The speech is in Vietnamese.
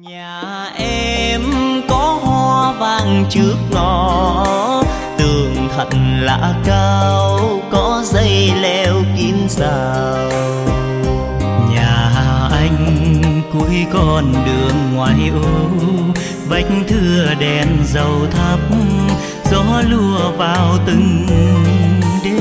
Nhà em có hoa vàng trước ngõ, tường thật lạ cao, có dây leo kín rào. Nhà anh cuối con đường ngoài ô, vách thưa đèn dầu thắp, gió lùa vào từng đêm.